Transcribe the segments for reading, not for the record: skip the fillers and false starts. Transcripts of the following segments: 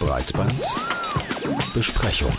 Breitbandbesprechung.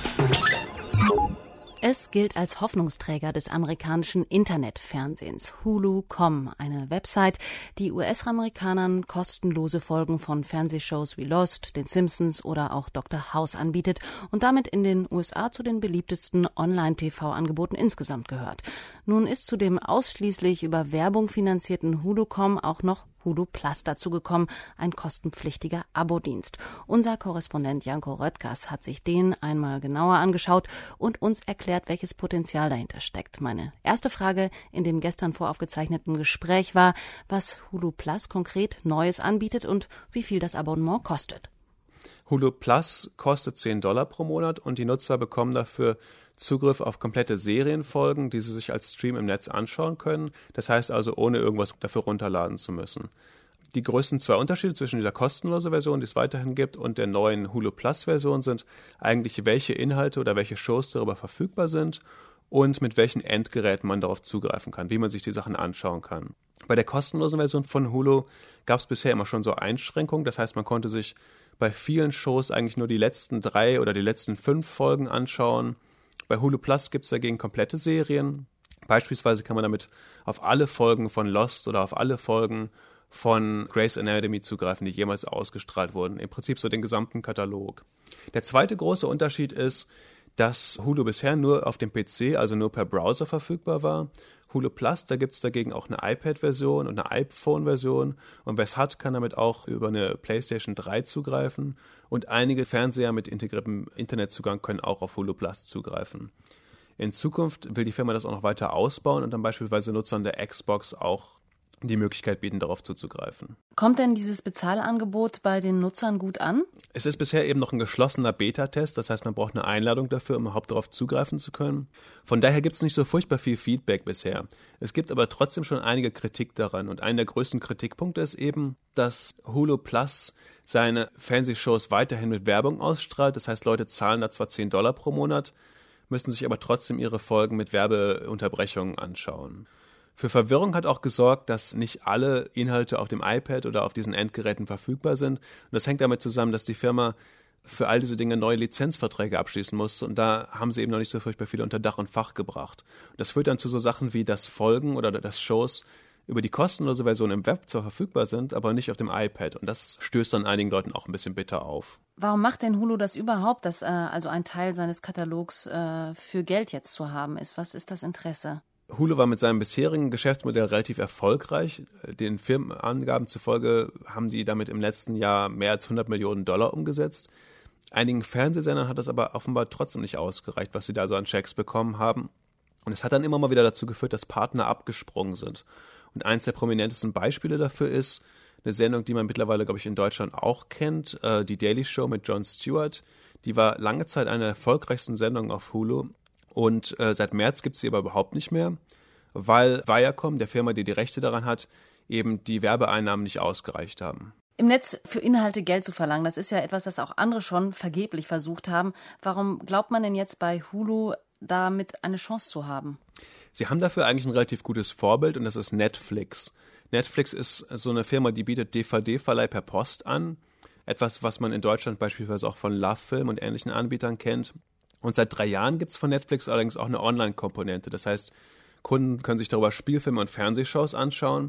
Es gilt als Hoffnungsträger des amerikanischen Internetfernsehens Hulu.com, eine Website, die US-Amerikanern kostenlose Folgen von Fernsehshows wie Lost, den Simpsons oder auch Dr. House anbietet und damit in den USA zu den beliebtesten Online-TV-Angeboten insgesamt gehört. Nun ist zu dem ausschließlich über Werbung finanzierten Hulu.com auch noch Hulu Plus dazugekommen, ein kostenpflichtiger Abo-Dienst. Unser Korrespondent Janko Röttgers hat sich den einmal genauer angeschaut und uns erklärt, welches Potenzial dahinter steckt. Meine erste Frage in dem gestern voraufgezeichneten Gespräch war, was Hulu Plus konkret Neues anbietet und wie viel das Abonnement kostet. Hulu Plus kostet $10 pro Monat und die Nutzer bekommen dafür Zugriff auf komplette Serienfolgen, die sie sich als Stream im Netz anschauen können. Das heißt also, ohne irgendwas dafür runterladen zu müssen. Die größten zwei Unterschiede zwischen dieser kostenlosen Version, die es weiterhin gibt, und der neuen Hulu Plus Version sind eigentlich, welche Inhalte oder welche Shows darüber verfügbar sind und mit welchen Endgeräten man darauf zugreifen kann, wie man sich die Sachen anschauen kann. Bei der kostenlosen Version von Hulu gab es bisher immer schon so Einschränkungen. Das heißt, man konnte sich bei vielen Shows eigentlich nur die letzten 3 oder die letzten 5 Folgen anschauen. Bei Hulu Plus gibt es dagegen komplette Serien. Beispielsweise kann man damit auf alle Folgen von Lost oder auf alle Folgen von Grey's Anatomy zugreifen, die jemals ausgestrahlt wurden. Im Prinzip so den gesamten Katalog. Der zweite große Unterschied ist, dass Hulu bisher nur auf dem PC, also nur per Browser verfügbar war. Hulu Plus, da gibt es dagegen auch eine iPad-Version und eine iPhone-Version. Und wer es hat, kann damit auch über eine PlayStation 3 zugreifen. Und einige Fernseher mit integriertem Internetzugang können auch auf Hulu Plus zugreifen. In Zukunft will die Firma das auch noch weiter ausbauen und dann beispielsweise Nutzern der Xbox auch die Möglichkeit bieten, darauf zuzugreifen. Kommt denn dieses Bezahlangebot bei den Nutzern gut an? Es ist bisher eben noch ein geschlossener Beta-Test, das heißt, man braucht eine Einladung dafür, um überhaupt darauf zugreifen zu können. Von daher gibt es nicht so furchtbar viel Feedback bisher. Es gibt aber trotzdem schon einige Kritik daran und einer der größten Kritikpunkte ist eben, dass Hulu Plus seine Fernsehshows weiterhin mit Werbung ausstrahlt. Das heißt, Leute zahlen da zwar $10 pro Monat, müssen sich aber trotzdem ihre Folgen mit Werbeunterbrechungen anschauen. Für Verwirrung hat auch gesorgt, dass nicht alle Inhalte auf dem iPad oder auf diesen Endgeräten verfügbar sind. Und das hängt damit zusammen, dass die Firma für all diese Dinge neue Lizenzverträge abschließen musste. Und da haben sie eben noch nicht so furchtbar viele unter Dach und Fach gebracht. Das führt dann zu so Sachen wie, dass Folgen oder dass Shows über die kostenlose Version im Web zwar verfügbar sind, aber nicht auf dem iPad. Und das stößt dann einigen Leuten auch ein bisschen bitter auf. Warum macht denn Hulu das überhaupt, dass also ein Teil seines Katalogs für Geld jetzt zu haben ist? Was ist das Interesse? Hulu war mit seinem bisherigen Geschäftsmodell relativ erfolgreich. Den Firmenangaben zufolge haben die damit im letzten Jahr mehr als $100 Millionen umgesetzt. Einigen Fernsehsendern hat das aber offenbar trotzdem nicht ausgereicht, was sie da so an Checks bekommen haben. Und es hat dann immer mal wieder dazu geführt, dass Partner abgesprungen sind. Und eins der prominentesten Beispiele dafür ist eine Sendung, die man mittlerweile, glaube ich, in Deutschland auch kennt, die Daily Show mit Jon Stewart. Die war lange Zeit eine der erfolgreichsten Sendungen auf Hulu. Und seit März gibt es sie aber überhaupt nicht mehr, weil Viacom, der Firma, die die Rechte daran hat, eben die Werbeeinnahmen nicht ausgereicht haben. Im Netz für Inhalte Geld zu verlangen, das ist ja etwas, das auch andere schon vergeblich versucht haben. Warum glaubt man denn jetzt bei Hulu damit eine Chance zu haben? Sie haben dafür eigentlich ein relativ gutes Vorbild und das ist Netflix. Netflix ist so eine Firma, die bietet DVD-Verleih per Post an. Etwas, was man in Deutschland beispielsweise auch von LoveFilm und ähnlichen Anbietern kennt. Und seit 3 Jahren gibt es von Netflix allerdings auch eine Online-Komponente. Das heißt, Kunden können sich darüber Spielfilme und Fernsehshows anschauen.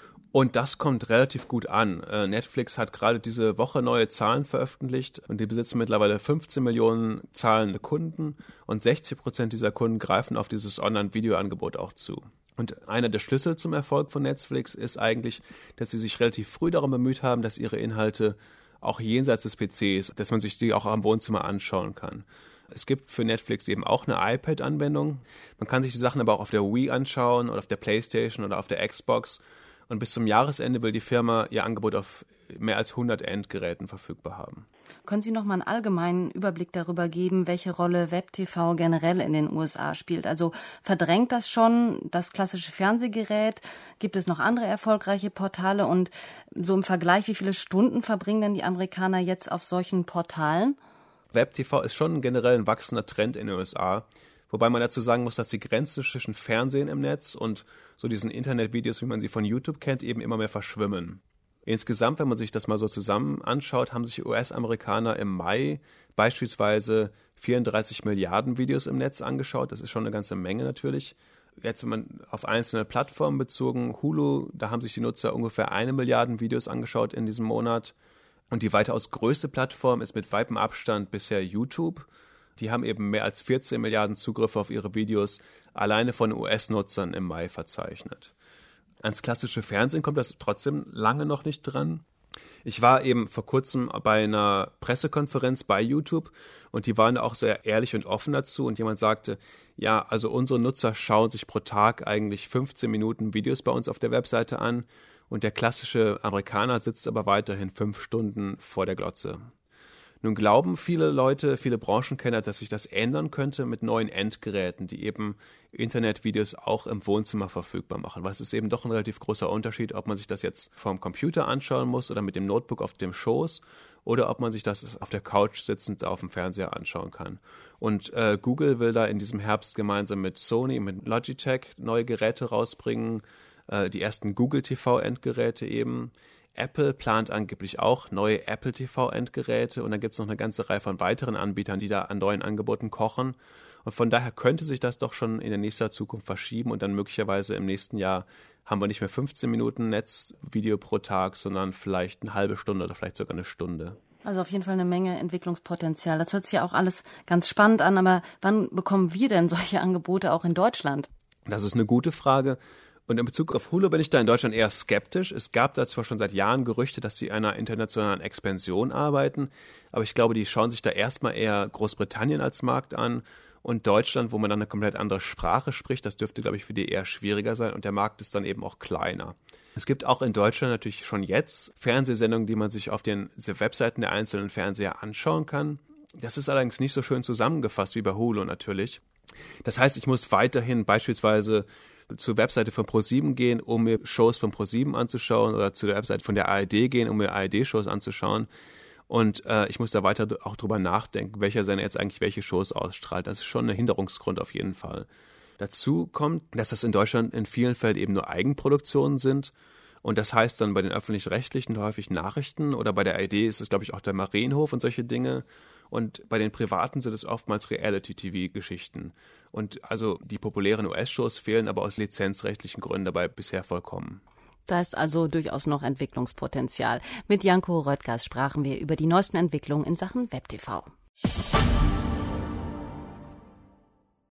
Und das kommt relativ gut an. Netflix hat gerade diese Woche neue Zahlen veröffentlicht und die besitzen mittlerweile 15 Millionen zahlende Kunden und 60% dieser Kunden greifen auf dieses Online-Video-Angebot auch zu. Und einer der Schlüssel zum Erfolg von Netflix ist eigentlich, dass sie sich relativ früh darum bemüht haben, dass ihre Inhalte auch jenseits des PCs, dass man sich die auch am Wohnzimmer anschauen kann. Es gibt für Netflix eben auch eine iPad-Anwendung. Man kann sich die Sachen aber auch auf der Wii anschauen oder auf der PlayStation oder auf der Xbox. Und bis zum Jahresende will die Firma ihr Angebot auf mehr als 100 Endgeräten verfügbar haben. Können Sie noch mal einen allgemeinen Überblick darüber geben, welche Rolle Web-TV generell in den USA spielt? Also verdrängt das schon das klassische Fernsehgerät? Gibt es noch andere erfolgreiche Portale? Und so im Vergleich, wie viele Stunden verbringen denn die Amerikaner jetzt auf solchen Portalen? Web-TV ist schon generell ein wachsender Trend in den USA, wobei man dazu sagen muss, dass die Grenze zwischen Fernsehen im Netz und so diesen Internetvideos, wie man sie von YouTube kennt, eben immer mehr verschwimmen. Insgesamt, wenn man sich das mal so zusammen anschaut, haben sich US-Amerikaner im Mai beispielsweise 34 Milliarden Videos im Netz angeschaut. Das ist schon eine ganze Menge natürlich. Jetzt, wenn man auf einzelne Plattformen bezogen, Hulu, da haben sich die Nutzer ungefähr 1 Milliarde Videos angeschaut in diesem Monat. Und die weitaus größte Plattform ist mit weitem Abstand bisher YouTube. Die haben eben mehr als 14 Milliarden Zugriffe auf ihre Videos alleine von US-Nutzern im Mai verzeichnet. Ans klassische Fernsehen kommt das trotzdem lange noch nicht dran. Ich war eben vor kurzem bei einer Pressekonferenz bei YouTube und die waren da auch sehr ehrlich und offen dazu und jemand sagte, ja, also unsere Nutzer schauen sich pro Tag eigentlich 15 Minuten Videos bei uns auf der Webseite an und der klassische Amerikaner sitzt aber weiterhin 5 Stunden vor der Glotze. Nun glauben viele Leute, viele Branchenkenner, dass sich das ändern könnte mit neuen Endgeräten, die eben Internetvideos auch im Wohnzimmer verfügbar machen. Weil es ist eben doch ein relativ großer Unterschied, ob man sich das jetzt vom Computer anschauen muss oder mit dem Notebook auf dem Schoß oder ob man sich das auf der Couch sitzend auf dem Fernseher anschauen kann. Und Google will da in diesem Herbst gemeinsam mit Sony, mit Logitech neue Geräte rausbringen, die ersten Google TV-Endgeräte eben. Apple plant angeblich auch neue Apple TV-Endgeräte und dann gibt es noch eine ganze Reihe von weiteren Anbietern, die da an neuen Angeboten kochen. Und von daher könnte sich das doch schon in der nächsten Zukunft verschieben und dann möglicherweise im nächsten Jahr haben wir nicht mehr 15 Minuten Netzvideo pro Tag, sondern vielleicht eine halbe Stunde oder vielleicht sogar eine Stunde. Also auf jeden Fall eine Menge Entwicklungspotenzial. Das hört sich ja auch alles ganz spannend an, aber wann bekommen wir denn solche Angebote auch in Deutschland? Das ist eine gute Frage. Und in Bezug auf Hulu bin ich da in Deutschland eher skeptisch. Es gab da zwar schon seit Jahren Gerüchte, dass sie an einer internationalen Expansion arbeiten, aber ich glaube, die schauen sich da erstmal eher Großbritannien als Markt an und Deutschland, wo man dann eine komplett andere Sprache spricht, das dürfte, glaube ich, für die eher schwieriger sein und der Markt ist dann eben auch kleiner. Es gibt auch in Deutschland natürlich schon jetzt Fernsehsendungen, die man sich auf den Webseiten der einzelnen Fernseher anschauen kann. Das ist allerdings nicht so schön zusammengefasst wie bei Hulu natürlich. Das heißt, ich muss weiterhin beispielsweise zur Webseite von ProSieben gehen, um mir Shows von ProSieben anzuschauen oder zu der Webseite von der ARD gehen, um mir ARD-Shows anzuschauen. Und ich muss da weiter auch drüber nachdenken, welcher Sender jetzt eigentlich welche Shows ausstrahlt. Das ist schon ein Hinderungsgrund auf jeden Fall. Dazu kommt, dass das in Deutschland in vielen Fällen eben nur Eigenproduktionen sind. Und das heißt dann bei den Öffentlich-Rechtlichen häufig Nachrichten oder bei der ARD ist es, glaube ich, auch der Marienhof und solche Dinge. Und bei den Privaten sind es oftmals Reality-TV-Geschichten. Und also die populären US-Shows fehlen aber aus lizenzrechtlichen Gründen dabei bisher vollkommen. Da ist also durchaus noch Entwicklungspotenzial. Mit Janko Röttgers sprachen wir über die neuesten Entwicklungen in Sachen WebTV.